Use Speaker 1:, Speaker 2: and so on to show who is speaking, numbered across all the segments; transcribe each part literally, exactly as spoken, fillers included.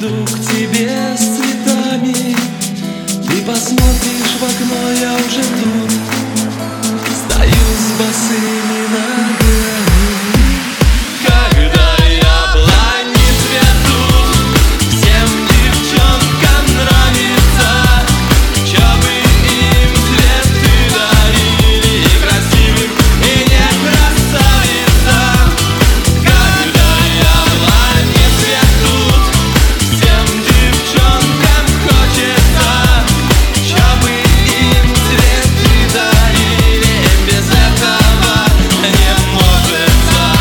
Speaker 1: приду к тебе с цветами. Ты посмотришь в окно, я уже тут стою с босыми ногами. Когда яблони цветут, всем девчонкам нравится, чтобы им цветы дарили, и красивым, и не красавицам. Когда яблони цветут, всем девчонкам хочется, чтобы им цветы дарили, без этого не может.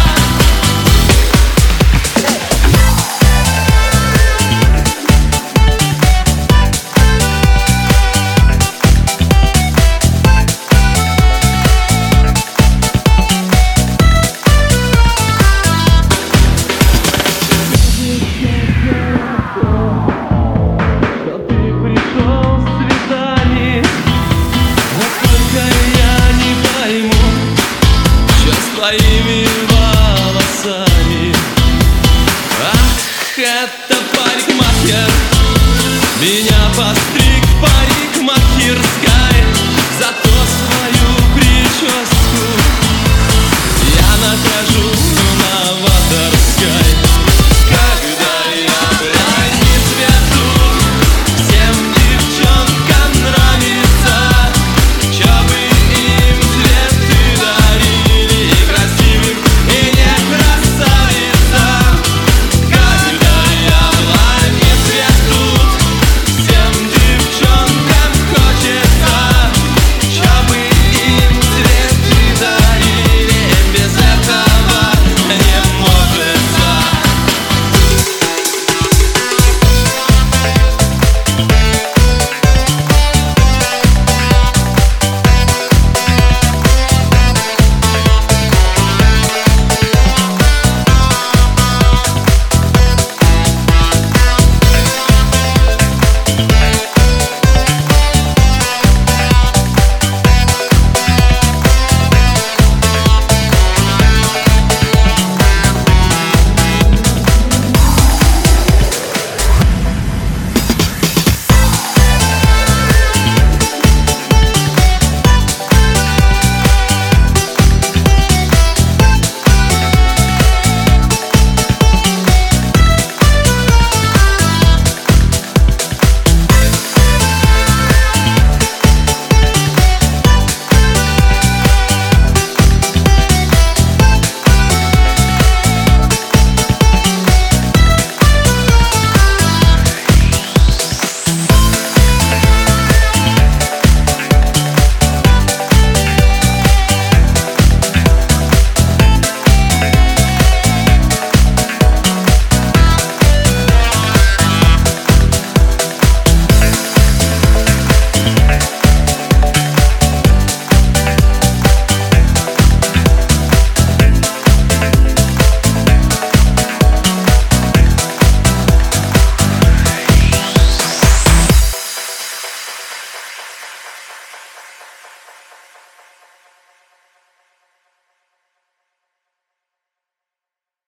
Speaker 1: Твоими волосами. Ах, это парикмахер меня поставил.